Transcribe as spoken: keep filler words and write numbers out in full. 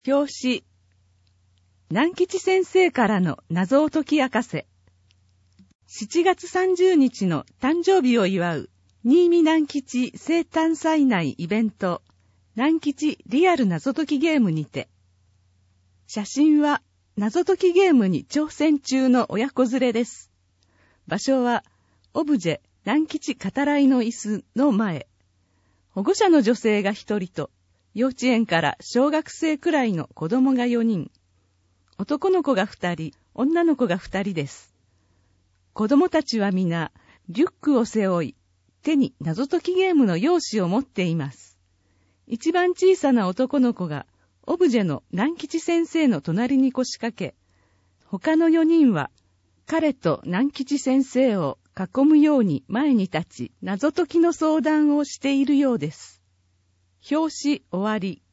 表紙、南吉先生からの謎を解き明かせ。しちがつさんじゅうにちの誕生日を祝う新見南吉生誕祭内イベント、南吉リアル謎解きゲームにて。写真は謎解きゲームに挑戦中の親子連れです。場所はオブジェ南吉語らいの椅子の前。保護者の女性が一人と、幼稚園から小学生くらいの子供がよにん。男の子が二人、女の子が二人です。子供たちは皆、リュックを背負い、手に謎解きゲームの用紙を持っています。一番小さな男の子が、オブジェの南吉先生の隣に腰掛け、他のよにんは、彼と南吉先生を囲むように前に立ち、謎解きの相談をしているようです。表紙終わり。